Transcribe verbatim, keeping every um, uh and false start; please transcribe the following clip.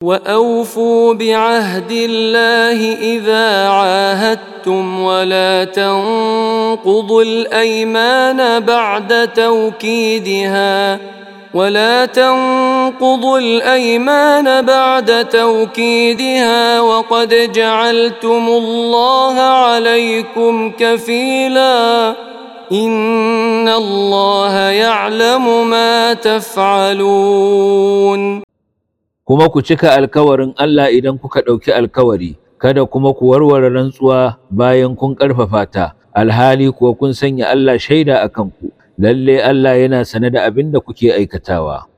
وأوفوا بعهد الله إذا عاهدتم ولا تنقضوا الأيمان بعد توكيدها ولا تنقضوا الأيمان بعد توكيدها وقد جعلتم الله عليكم كفيلا إن الله يعلم ما تفعلون. Kuma ku cika alkawarin Allah idan kuka ɗauki alkawari, kada kuma ku warware rantsuwa bayan kun ƙarfafa ta, alhali kuwa kun sanya Allah shaida a kanku, lalle Allah yana sane da abin da kuke aikatawa.